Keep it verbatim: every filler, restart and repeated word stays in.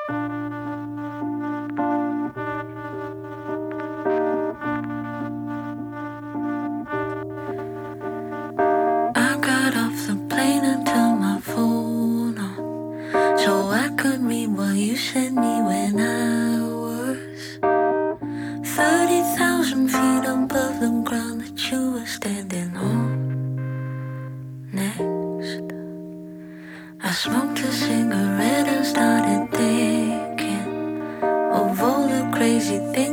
I got off the plane and turned my phone on so I could read what you sent me when I was thirty thousand feet above the ground that you were standing on next. I smoked a cigarette and started thinking of all the crazy things